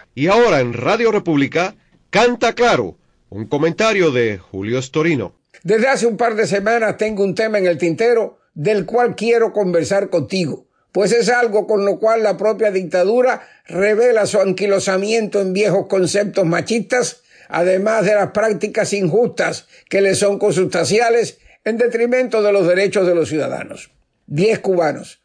Y ahora en Radio República, Canta Claro, un comentario de Julio Storino. Desde hace un par de semanas tengo un tema en el tintero del cual quiero conversar contigo, pues es algo con lo cual la propia dictadura revela su anquilosamiento en viejos conceptos machistas, además de las prácticas injustas que le son consustanciales en detrimento de los derechos de los ciudadanos. 10 cubanos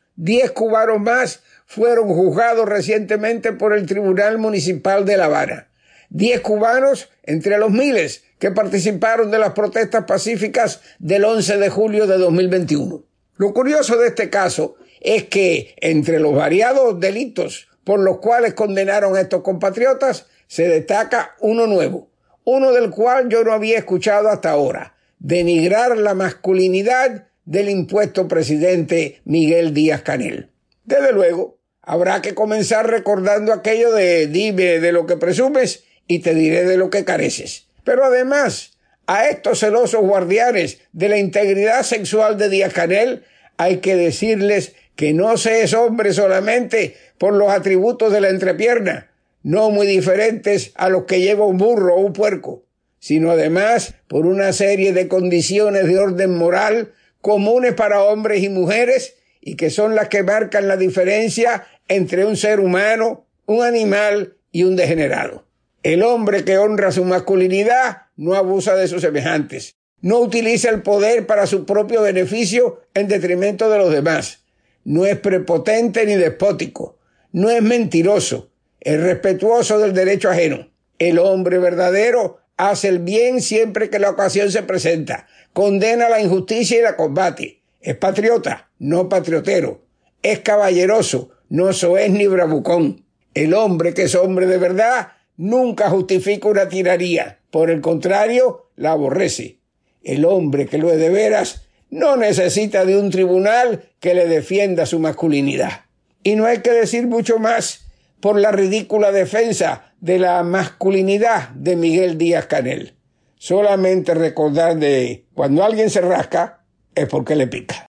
más fueron juzgados recientemente por el Tribunal Municipal de La Habana. 10 cubanos entre los miles que participaron de las protestas pacíficas del 11 de julio de 2021. Lo curioso de este caso es que entre los variados delitos por los cuales condenaron a estos compatriotas se destaca uno nuevo, uno del cual yo no había escuchado hasta ahora: denigrar la masculinidad del impuesto presidente Miguel Díaz-Canel. Desde luego, habrá que comenzar recordando aquello de dime de lo que presumes y te diré de lo que careces. Pero además, a estos celosos guardianes de la integridad sexual de Díaz-Canel hay que decirles que no se es hombre solamente por los atributos de la entrepierna, no muy diferentes a los que lleva un burro o un puerco, sino además por una serie de condiciones de orden moral comunes para hombres y mujeres y que son las que marcan la diferencia entre un ser humano, un animal y un degenerado. El hombre que honra su masculinidad no abusa de sus semejantes, no utiliza el poder para su propio beneficio en detrimento de los demás, no es prepotente ni despótico, no es mentiroso, es respetuoso del derecho ajeno. El hombre verdadero hace el bien siempre que la ocasión se presenta, condena la injusticia y la combate, es patriota, no patriotero, es caballeroso, no soez ni bravucón. El hombre que es hombre de verdad nunca justifica una tiranía, por el contrario, la aborrece. El hombre que lo es de veras no necesita de un tribunal que le defienda su masculinidad. Y no hay que decir mucho más por la ridícula defensa de la masculinidad de Miguel Díaz-Canel. Solamente recordar de cuando alguien se rasca es porque le pica.